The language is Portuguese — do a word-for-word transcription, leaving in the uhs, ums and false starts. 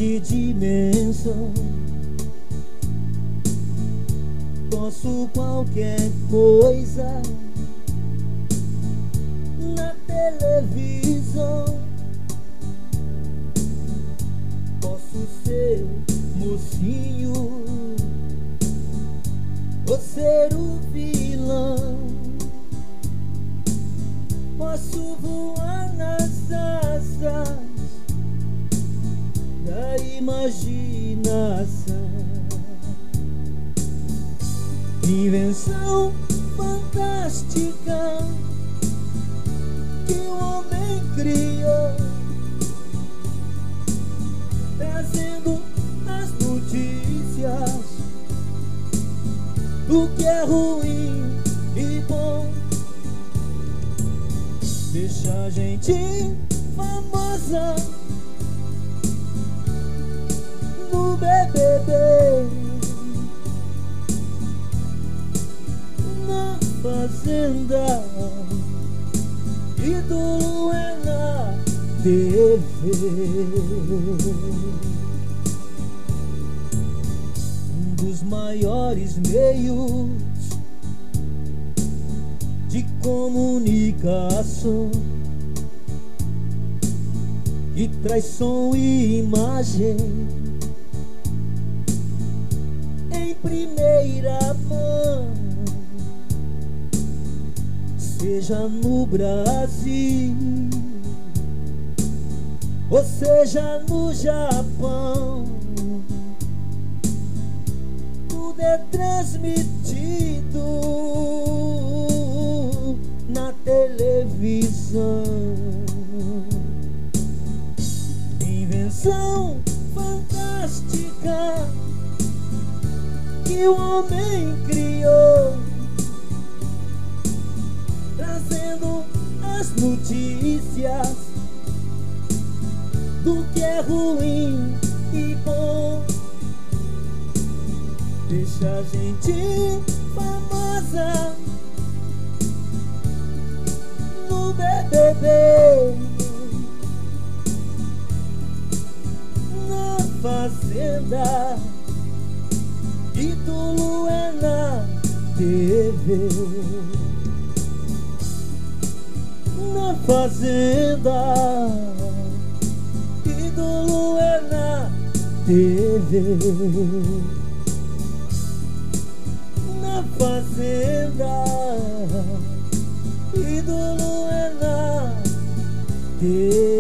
de dimensão. Posso qualquer coisa na televisão. Posso ser mocinho ou ser o vilão. Posso voar nas asas da imaginação. Invenção fantástica que o homem criou, trazendo as notícias do que é ruim e bom. Deixa a gente famosa no B B B, na fazenda, ídolo é na T V. Um dos maiores meios de comunicação que traz som e imagem em primeira mão, seja no Brasil ou seja no Japão. Tudo é transmitido na televisão. Invenção fantástica que o homem criou, trazendo as notícias do que é ruim e bom. Deixa a gente famosa no B B B, na fazenda, ídolo é na T V. Na fazenda, ídolo é na T V. Na fazenda, ídolo é na T V.